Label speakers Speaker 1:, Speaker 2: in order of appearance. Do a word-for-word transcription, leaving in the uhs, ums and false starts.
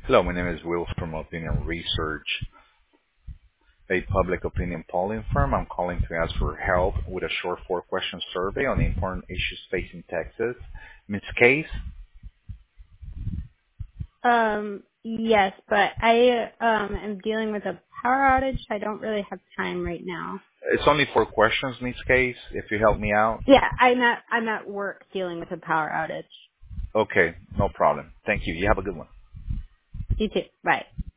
Speaker 1: Hello, my name is Will from Opinion Research, a public opinion polling firm. I'm calling to ask for help with a short four-question survey on the important issues facing Texas. Miz Case,
Speaker 2: Um, yes, but I um am dealing with a power outage. I don't really have time right now.
Speaker 1: it's only four questions, Miz Case, if you help me out.
Speaker 2: Yeah, I'm at I'm at work dealing with a power outage.
Speaker 1: Okay, no problem. Thank you. You have a good one.
Speaker 2: You too. Bye.